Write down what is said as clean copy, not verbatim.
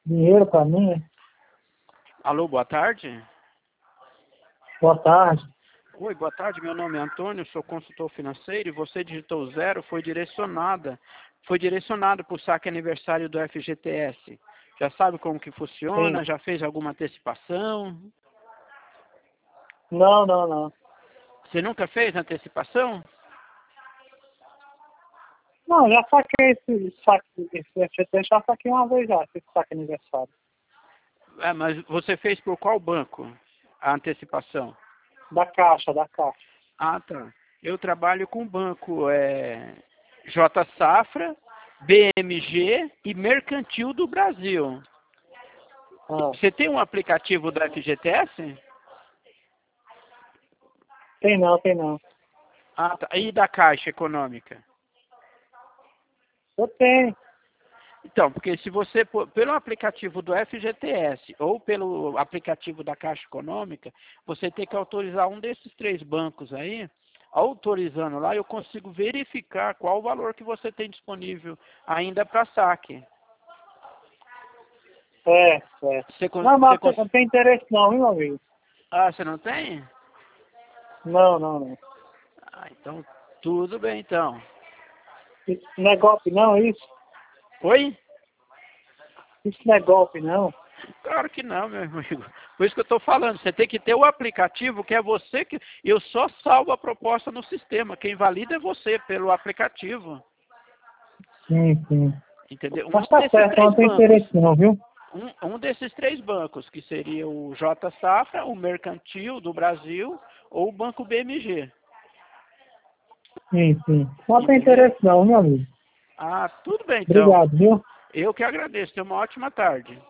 dinheiro para mim. Alô, boa tarde. Boa tarde. Oi, boa tarde. Meu nome é Antônio, sou consultor financeiro e você digitou 0, foi direcionado para o saque aniversário do FGTS. Já sabe como que Sim. funciona? Já fez alguma antecipação? Não. Você nunca fez antecipação? Não, já saquei esse saque, esse FGTS, já saquei uma vez já, esse saque aniversário. É, mas você fez por qual banco a antecipação? Da Caixa. Ah, tá. Eu trabalho com banco J Safra, BMG e Mercantil do Brasil. Ah, Você tem um aplicativo do FGTS? tem não. Ah, tá. E da Caixa Econômica? Eu tenho. Então, porque se você, pelo aplicativo do FGTS ou pelo aplicativo da Caixa Econômica, você tem que autorizar um desses 3 bancos aí. Autorizando lá, eu consigo verificar qual o valor que você tem disponível ainda para saque. É. Você, Não, mas não tem interesse não, viu, meu amigo? Ah, você não tem? Não. Ah, então, tudo bem, então. Isso não é golpe não, isso? Oi? Isso não é golpe não? Claro que não, meu amigo. Por isso que eu estou falando, você tem que ter o aplicativo, que é você que... Eu só salvo a proposta no sistema, quem valida é você, pelo aplicativo. Sim. Entendeu? Mas tá certo, não tem interesse não, viu? Um desses 3 bancos, que seria o J Safra, o Mercantil do Brasil ou o Banco BMG. Sim. Não tem Entendeu? interesse não, meu amigo. Ah, tudo bem, então. Obrigado, viu? Eu que agradeço. Tenha uma ótima tarde.